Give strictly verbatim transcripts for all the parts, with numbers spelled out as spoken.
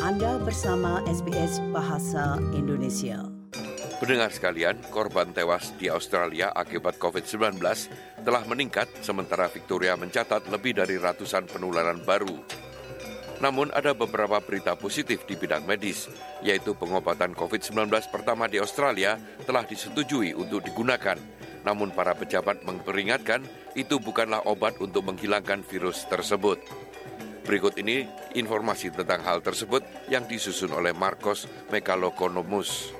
Anda bersama S B S Bahasa Indonesia. Pendengar sekalian, korban tewas di Australia akibat covid sembilan belas telah meningkat sementara Victoria mencatat lebih dari ratusan penularan baru. Namun ada beberapa berita positif di bidang medis, yaitu pengobatan covid sembilan belas pertama di Australia telah disetujui untuk digunakan. Namun para pejabat memperingatkan itu bukanlah obat untuk menghilangkan virus tersebut. Berikut ini informasi tentang hal tersebut yang disusun oleh Marcos Megalokonomus.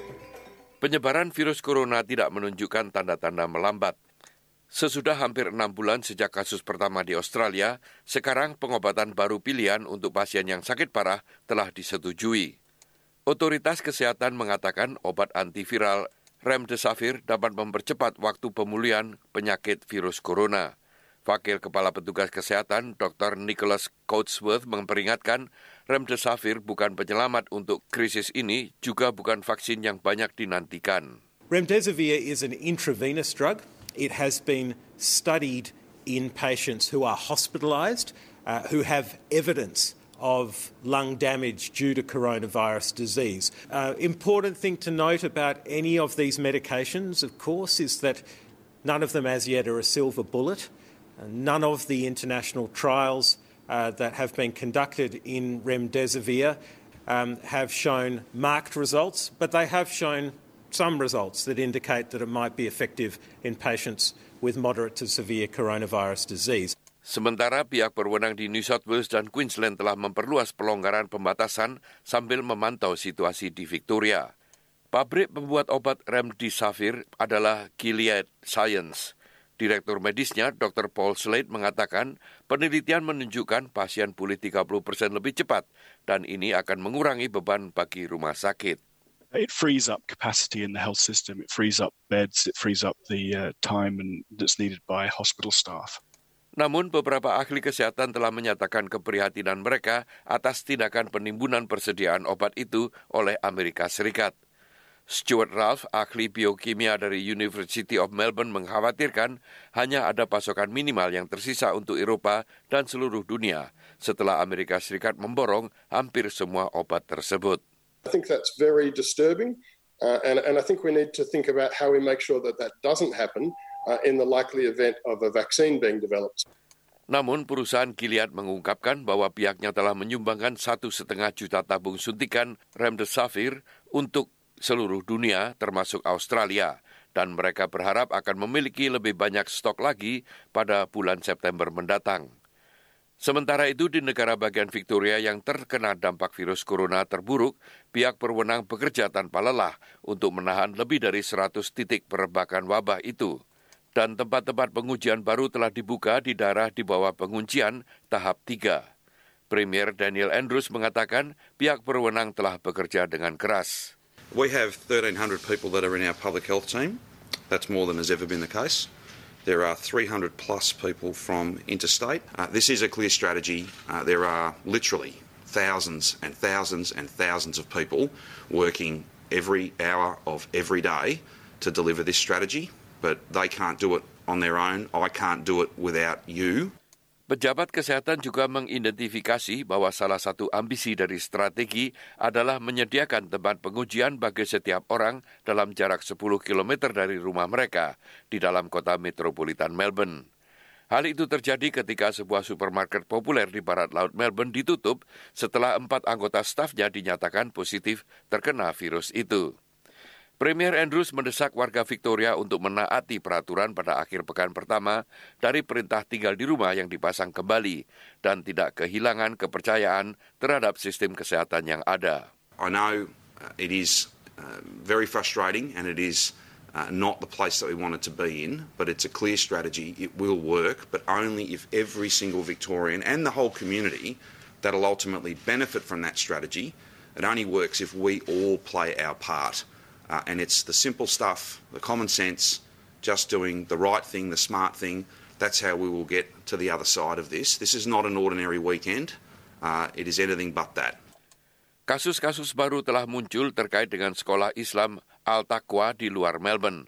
Penyebaran virus corona tidak menunjukkan tanda-tanda melambat. Sesudah hampir enam bulan sejak kasus pertama di Australia, sekarang pengobatan baru pilihan untuk pasien yang sakit parah telah disetujui. Otoritas kesehatan mengatakan obat antiviral Remdesivir dapat mempercepat waktu pemulihan penyakit virus corona. Wakil Kepala Petugas Kesehatan Doktor Nicholas Coatsworth memperingatkan Remdesivir bukan penyelamat untuk krisis ini, juga bukan vaksin yang banyak dinantikan. Remdesivir is an intravenous drug. It has been studied in patients who are hospitalised, uh, who have evidence of lung damage due to coronavirus disease. Uh, important thing to note about any of these medications, of course, is that none of them as yet are a silver bullet. None of the international trials uh, that have been conducted in Remdesivir um, have shown marked results, but they have shown some results that indicate that it might be effective in patients with moderate to severe coronavirus disease. Sementara pihak berwenang di New South Wales dan Queensland telah memperluas pelonggaran pembatasan sambil memantau situasi di Victoria. Pabrik pembuat obat Remdesivir adalah Gilead Sciences. Direktur medisnya, Doktor Paul Slade, mengatakan penelitian menunjukkan pasien pulih tiga puluh persen lebih cepat dan ini akan mengurangi beban bagi rumah sakit. It frees up capacity in the health system, it frees up beds, it frees up the uh, time and that's needed by hospital staff. Namun beberapa ahli kesehatan telah menyatakan keprihatinan mereka atas tindakan penimbunan persediaan obat itu oleh Amerika Serikat. Stuart Ralph, ahli biokimia dari University of Melbourne, mengkhawatirkan hanya ada pasokan minimal yang tersisa untuk Eropa dan seluruh dunia setelah Amerika Serikat memborong hampir semua obat tersebut. I think that's very disturbing, uh, and, and I think we need to think about how we make sure that that doesn't happen uh, in the likely event of a vaccine being developed. Namun perusahaan Gilead mengungkapkan bahwa pihaknya telah menyumbangkan satu setengah juta tabung suntikan Remdesivir untuk seluruh dunia termasuk Australia, dan mereka berharap akan memiliki lebih banyak stok lagi pada bulan September mendatang. Sementara itu di negara bagian Victoria yang terkena dampak virus corona terburuk, pihak berwenang bekerja tanpa lelah untuk menahan lebih dari seratus titik perebakan wabah itu. Dan tempat-tempat pengujian baru telah dibuka di daerah di bawah penguncian tahap tiga. Premier Daniel Andrews mengatakan pihak berwenang telah bekerja dengan keras. We have thirteen hundred people that are in our public health team. That's more than has ever been the case. There are three hundred plus people from interstate. Uh, this is a clear strategy. Uh, there are literally thousands and thousands and thousands of people working every hour of every day to deliver this strategy, but they can't do it on their own. I can't do it without you. Pejabat kesehatan juga mengidentifikasi bahwa salah satu ambisi dari strategi adalah menyediakan tempat pengujian bagi setiap orang dalam jarak sepuluh kilometer dari rumah mereka di dalam kota metropolitan Melbourne. Hal itu terjadi ketika sebuah supermarket populer di barat laut Melbourne ditutup setelah empat anggota stafnya dinyatakan positif terkena virus itu. Premier Andrews mendesak warga Victoria untuk menaati peraturan pada akhir pekan pertama dari perintah tinggal di rumah yang dipasang kembali dan tidak kehilangan kepercayaan terhadap sistem kesehatan yang ada. I know uh, it is uh, very frustrating and it is uh, not the place that we want it to be in, but it's a clear strategy. It will work, but only if every single Victorian and the whole community that will ultimately benefit from that strategy. It only works if we all play our part. Uh, and it's the simple stuff, the common sense, just doing the right thing, the smart thing. That's how we will get to the other side of this. This is not an ordinary weekend. Uh, it is anything but that. Kasus-kasus baru telah muncul terkait dengan sekolah Islam Al-Taqwa di luar Melbourne.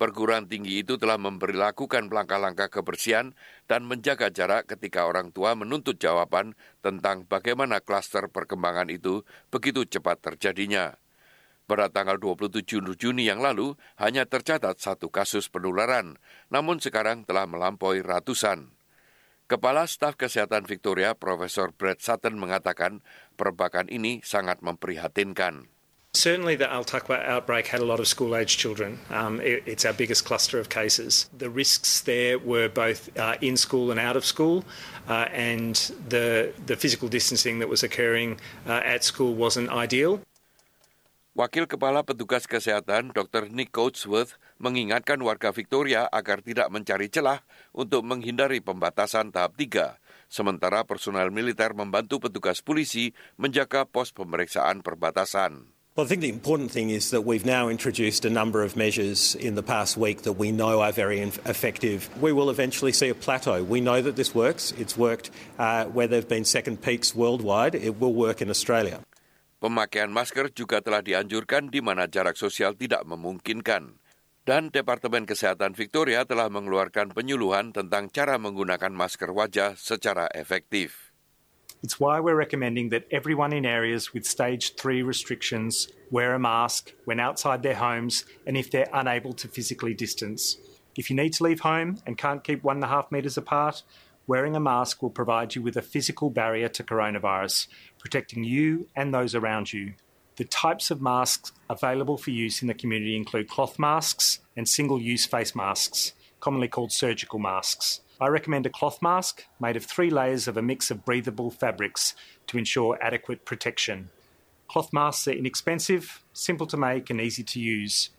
Perguruan tinggi itu telah memberlakukan langkah-langkah kebersihan dan menjaga jarak ketika orang tua menuntut jawaban tentang bagaimana klaster perkembangan itu begitu cepat terjadinya. Pada tanggal dua puluh tujuh Juni yang lalu, hanya tercatat satu kasus penularan, namun sekarang telah melampaui ratusan. Kepala Staf Kesehatan Victoria, Profesor Brett Sutton mengatakan perbakan ini sangat memprihatinkan. Certainly the Al-Taqwa outbreak had a lot of school-aged children. Um, it, it's our biggest cluster of cases. The risks there were both uh, in school and out of school, uh, and the, the physical distancing that was occurring uh, at school wasn't ideal. Wakil Kepala Petugas Kesehatan Doktor Nick Coatsworth mengingatkan warga Victoria agar tidak mencari celah untuk menghindari pembatasan tahap tiga, sementara personel militer membantu petugas polisi menjaga pos pemeriksaan perbatasan. Well, I think the important thing is that we've now introduced a number of measures in the past week that we know are very effective. We will eventually see a plateau. We know that this works. It's worked uh, where there have been second peaks worldwide. It will work in Australia. Pemakaian masker juga telah dianjurkan di mana jarak sosial tidak memungkinkan. Dan Departemen Kesehatan Victoria telah mengeluarkan penyuluhan tentang cara menggunakan masker wajah secara efektif. It's why we're recommending that everyone in areas with stage three restrictions wear a mask when outside their homes and if they're unable to physically distance. If you need to leave home and can't keep one and a half metres apart, wearing a mask will provide you with a physical barrier to coronavirus, protecting you and those around you. The types of masks available for use in the community include cloth masks and single-use face masks, commonly called surgical masks. I recommend a cloth mask made of three layers of a mix of breathable fabrics to ensure adequate protection. Cloth masks are inexpensive, simple to make and easy to use.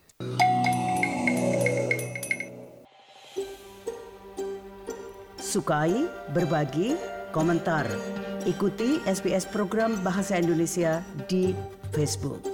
Sukai, berbagi, komentar. Ikuti S B S program Bahasa Indonesia di Facebook.